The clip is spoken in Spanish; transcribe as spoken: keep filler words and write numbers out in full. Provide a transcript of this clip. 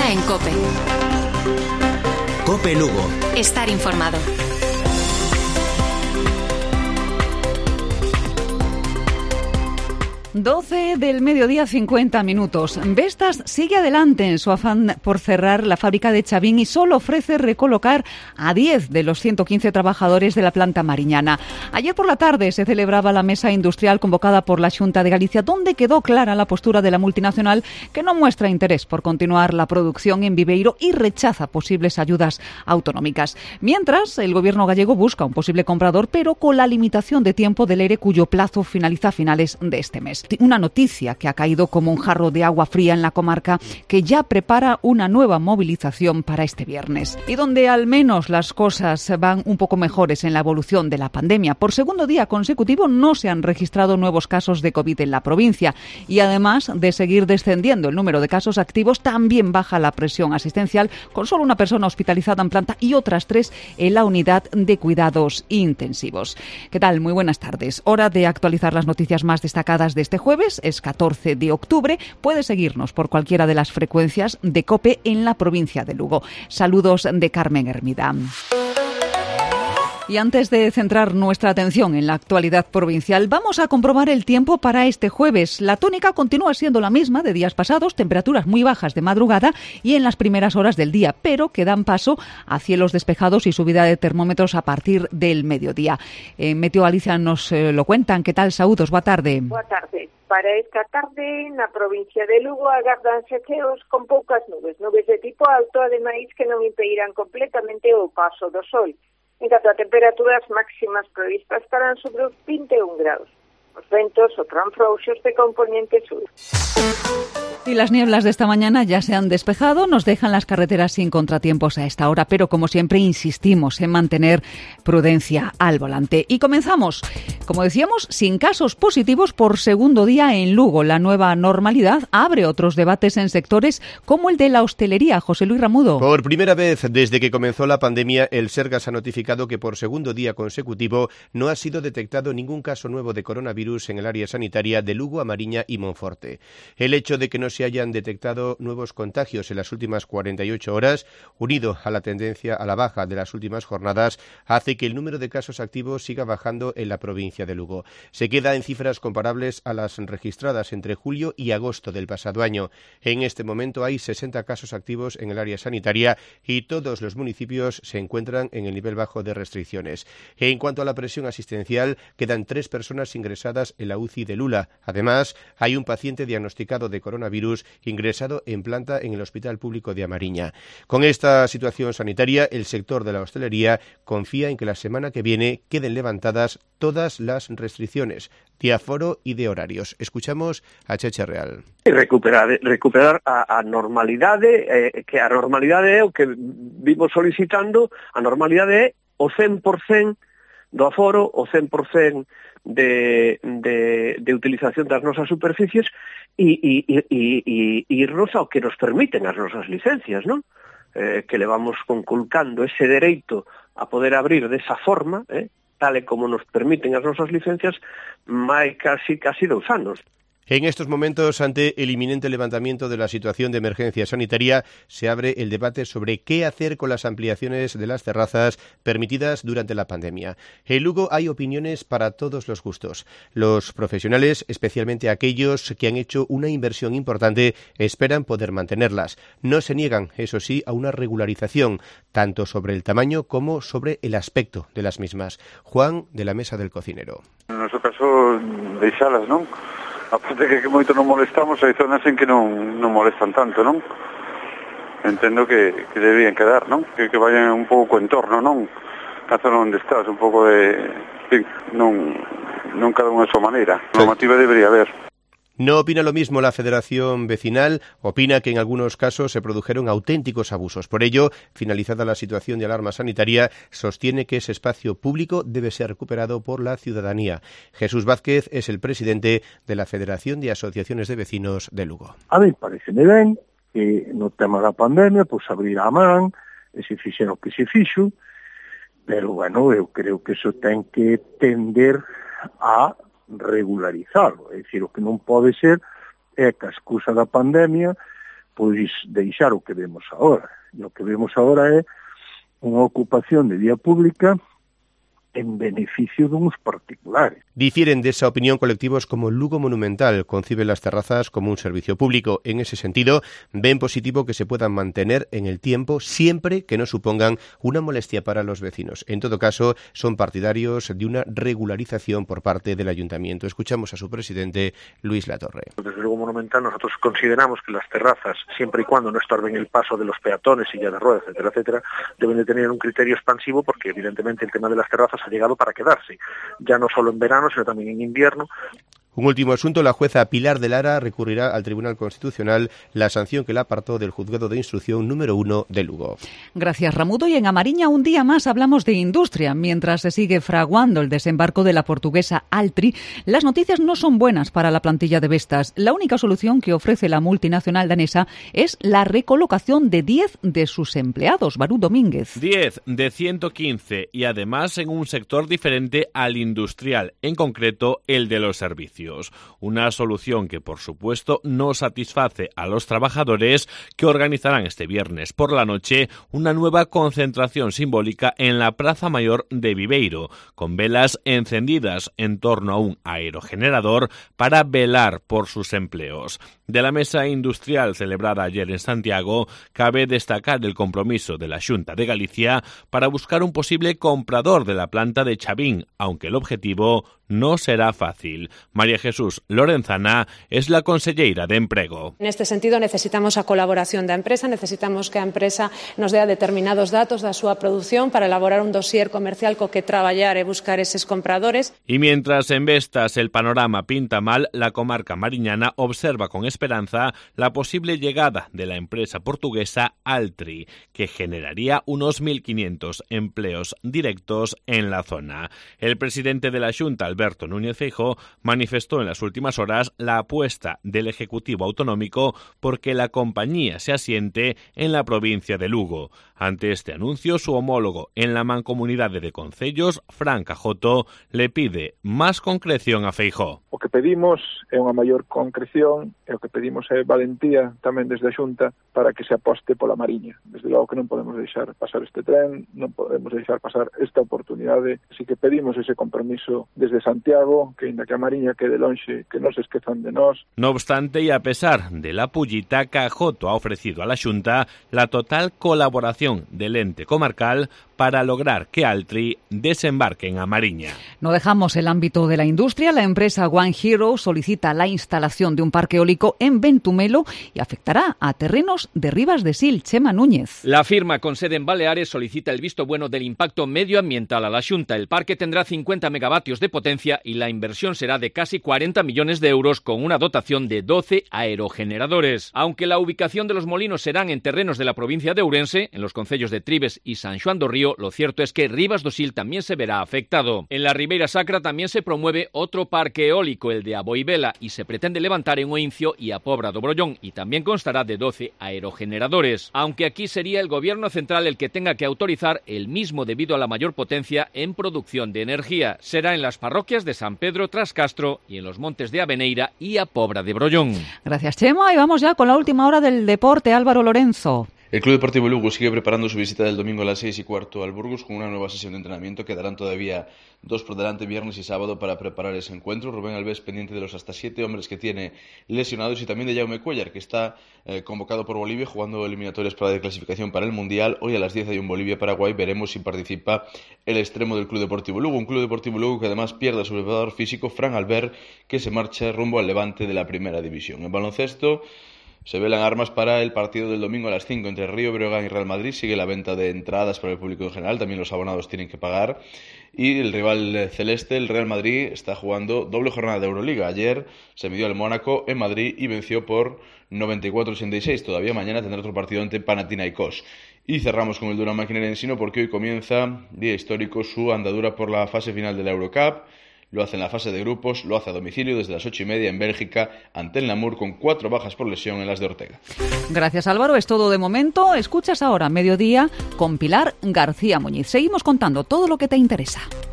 está en COPE. COPE Lugo. Estar informado. doce del mediodía, cincuenta minutos. Vestas sigue adelante en su afán por cerrar la fábrica de Chavín y solo ofrece recolocar a diez de los ciento quince trabajadores de la planta mariñana. Ayer por la tarde se celebraba la mesa industrial convocada por la Xunta de Galicia, donde quedó clara la postura de la multinacional, que no muestra interés por continuar la producción en Viveiro y rechaza posibles ayudas autonómicas. Mientras, el gobierno gallego busca un posible comprador, pero con la limitación de tiempo del ERE, cuyo plazo finaliza a finales de este mes. Una noticia que ha caído como un jarro de agua fría en la comarca, que ya prepara una nueva movilización para este viernes. Y donde al menos las cosas van un poco mejores en la evolución de la pandemia. Por segundo día consecutivo no se han registrado nuevos casos de COVID en la provincia. Y además de seguir descendiendo el número de casos activos, también baja la presión asistencial, con solo una persona hospitalizada en planta y otras tres en la unidad de cuidados intensivos. ¿Qué tal? Muy buenas tardes. Hora de actualizar las noticias más destacadas de este jueves. Es catorce de octubre. Puede seguirnos por cualquiera de las frecuencias de COPE en la provincia de Lugo. Saludos de Carmen Hermida. Y antes de centrar nuestra atención en la actualidad provincial, vamos a comprobar el tiempo para este jueves. La tónica continúa siendo la misma de días pasados, temperaturas muy bajas de madrugada y en las primeras horas del día, pero que dan paso a cielos despejados y subida de termómetros a partir del mediodía. En Meteo Galicia nos eh, lo cuentan. ¿Qué tal, Saúdos? Boa tarde. Boa tarde. Para esta tarde, na provincia de Lugo, agardanse ceos con poucas nubes. Nubes de tipo alto, ademais, que non impedirán completamente o paso do sol. En canto a temperaturas máximas previstas estarán sobre os vinte e un graus. Os ventos sopran frouxos de componente sur. Y las nieblas de esta mañana ya se han despejado, nos dejan las carreteras sin contratiempos a esta hora, pero como siempre insistimos en mantener prudencia al volante. Y comenzamos, como decíamos, sin casos positivos por segundo día en Lugo. La nueva normalidad abre otros debates en sectores como el de la hostelería. José Luis Ramudo. Por primera vez desde que comenzó la pandemia, el Sergas ha notificado que por segundo día consecutivo no ha sido detectado ningún caso nuevo de coronavirus en el área sanitaria de Lugo, A Mariña y Monforte. El hecho de que no se hayan detectado nuevos contagios en las últimas cuarenta y ocho horas, unido a la tendencia a la baja de las últimas jornadas, hace que el número de casos activos siga bajando en la provincia de Lugo. Se queda en cifras comparables a las registradas entre julio y agosto del pasado año. En este momento hay sesenta casos activos en el área sanitaria y todos los municipios se encuentran en el nivel bajo de restricciones. En cuanto a la presión asistencial, quedan tres personas ingresadas en la U C I de Lula. Además, hay un paciente diagnosticado de coronavirus ingresado en planta en el Hospital Público de A Mariña. Con esta situación sanitaria, el sector de la hostelería confía en que la semana que viene queden levantadas todas las restricciones de aforo y de horarios. Escuchamos a Cheche Real. Recuperar, recuperar a, a normalidade, eh, que a normalidade é o que vimos solicitando, a normalidade é o cen por cento do aforo, o cen por cento de, de, de utilización das nosas superficies e, e, e, e, e irnos ao que nos permiten as nosas licencias, non? Eh, que le vamos conculcando ese dereito a poder abrir desa forma, eh, tal e como nos permiten as nosas licencias, máis casi, casi dous anos. En estos momentos, ante el inminente levantamiento de la situación de emergencia sanitaria, se abre el debate sobre qué hacer con las ampliaciones de las terrazas permitidas durante la pandemia. En Lugo hay opiniones para todos los gustos. Los profesionales, especialmente aquellos que han hecho una inversión importante, esperan poder mantenerlas. No se niegan, eso sí, a una regularización, tanto sobre el tamaño como sobre el aspecto de las mismas. Juan, de la Mesa del Cocinero. En nuestro caso, deixalas, non? Aparte que, que moito non molestamos, hai zonas en que non, non molestan tanto, non? Entendo que, que deberían quedar, non? Que, que vayan un pouco co entorno, non? A zona onde estás, un pouco de... Sí, non, non cada unha a súa maneira. Normativa debería haber. No opina lo mismo la Federación Vecinal, opina que en algunos casos se produjeron auténticos abusos. Por ello, finalizada la situación de alarma sanitaria, sostiene que ese espacio público debe ser recuperado por la ciudadanía. Jesús Vázquez es el presidente de la Federación de Asociaciones de Vecinos de Lugo. A mí pareceme ben que no tema da pandemia, pois abrir a man, e se fixeron que se fixo, pero, bueno, eu creo que eso ten que tender a regularizarlo, é dicir, o que non pode ser é que a excusa da pandemia pois deixar o que vemos agora. E o que vemos agora é unha ocupación de vía pública en beneficio duns particulares. Difieren de esa opinión colectivos como Lugo Monumental, concibe las terrazas como un servicio público. En ese sentido, ven positivo que se puedan mantener en el tiempo siempre que no supongan una molestia para los vecinos. En todo caso, son partidarios de una regularización por parte del Ayuntamiento. Escuchamos a su presidente, Luis Latorre. Desde Lugo Monumental nosotros consideramos que las terrazas, siempre y cuando no estorben el paso de los peatones, silla de ruedas, etcétera, etcétera, deben de tener un criterio expansivo porque evidentemente el tema de las terrazas ha llegado para quedarse, ya no solo en verano, sino también en invierno. Un último asunto, la jueza Pilar de Lara recurrirá al Tribunal Constitucional la sanción que la apartó del Juzgado de Instrucción número uno de Lugo. Gracias, Ramudo. Y en Amariña un día más hablamos de industria. Mientras se sigue fraguando el desembarco de la portuguesa Altri, las noticias no son buenas para la plantilla de Vestas. La única solución que ofrece la multinacional danesa es la recolocación de diez de sus empleados. Barú Domínguez. diez de ciento quince y además en un sector diferente al industrial, en concreto el de los servicios. Una solución que, por supuesto, no satisface a los trabajadores que organizarán este viernes por la noche una nueva concentración simbólica en la Plaza Mayor de Viveiro, con velas encendidas en torno a un aerogenerador para velar por sus empleos. De la mesa industrial celebrada ayer en Santiago, cabe destacar el compromiso de la Xunta de Galicia para buscar un posible comprador de la planta de Chavín, aunque el objetivo no será fácil. María Jesús Lorenzana es la conselleira de Emprego. En este sentido necesitamos a colaboración da empresa, necesitamos que a empresa nos dea determinados datos da súa produción para elaborar un dossier comercial co que traballar e buscar eses compradores. Y mientras en Vestas el panorama pinta mal, la comarca mariñana observa con esperanza la posible llegada de la empresa portuguesa Altri, que generaría unos mil quinientos empleos directos en la zona. El presidente de la Xunta, Alberto Núñez Feijóo, manifestó en las últimas horas la apuesta del Ejecutivo Autonómico porque la compañía se asiente en la provincia de Lugo. Ante este anuncio, su homólogo en la Mancomunidade de Concellos, Fran Cajoto, le pide más concreción a Feijóo. O que pedimos é unha maior concreción e o que pedimos é valentía tamén desde a Xunta para que se aposte pola Mariña. Desde logo que non podemos deixar pasar este tren, non podemos deixar pasar esta oportunidade, así que pedimos ese compromiso desde Santiago, que inda que a Mariña quede lonxe, que non se esquezan de nós. No obstante, y a pesar de la pullita, Cajoto ha ofrecido a la Xunta la total colaboración del ente comarcal para lograr que Altri desembarque en A Mariña. No dejamos el ámbito de la industria. La empresa One Hero solicita la instalación de un parque eólico en Ventumelo y afectará a terrenos de Ribas de Sil. Chema Núñez. La firma con sede en Baleares solicita el visto bueno del impacto medioambiental a la Xunta. El parque tendrá cincuenta megavatios de potencia y la inversión será de casi cuarenta millones de euros con una dotación de doce aerogeneradores. Aunque la ubicación de los molinos serán en terrenos de la provincia de Ourense, en los concellos de Tribes y San Xoán do Río, lo cierto es que Ribas do Sil también se verá afectado. En la Ribeira Sacra también se promueve otro parque eólico, el de Aboivela, y se pretende levantar en Oincio y a Pobra do Brollón, y también constará de doce aerogeneradores. Aunque aquí sería el gobierno central el que tenga que autorizar el mismo debido a la mayor potencia en producción de energía. Será en las parroquias de San Pedro Trascastro y en los montes de Aveneira y a Pobra de Brollón. Gracias, Chema, y vamos ya con la última hora del deporte. Álvaro Lorenzo. El Club Deportivo Lugo sigue preparando su visita del domingo a las seis y cuarto al Burgos con una nueva sesión de entrenamiento. Quedarán todavía dos por delante, viernes y sábado, para preparar ese encuentro. Rubén Alves pendiente de los hasta siete hombres que tiene lesionados y también de Jaume Cuellar, que está eh, convocado por Bolivia jugando eliminatorias para la clasificación para el Mundial. Hoy a las diez hay un Bolivia-Paraguay. Veremos si participa el extremo del Club Deportivo Lugo. Un Club Deportivo Lugo que además pierde a su preparador físico, Fran Albert, que se marcha rumbo al Levante de la Primera División. En baloncesto se velan armas para el partido del domingo a las cinco entre Río Breogán y Real Madrid. Sigue la venta de entradas para el público en general, también los abonados tienen que pagar. Y el rival celeste, el Real Madrid, está jugando doble jornada de Euroliga. Ayer se midió al Mónaco en Madrid y venció por noventa y cuatro a ochenta y seis. Todavía mañana tendrá otro partido ante Panathinaikos. Y cerramos con el Durán Maquinaria-Ensino porque hoy comienza, día histórico, su andadura por la fase final de la Eurocup. Lo hace en la fase de grupos, lo hace a domicilio desde las ocho y media en Bélgica ante el Namur, con cuatro bajas por lesión en las de Ortega. Gracias, Álvaro, es todo de momento. Escuchas ahora Mediodía con Pilar García Muñiz. Seguimos contando todo lo que te interesa.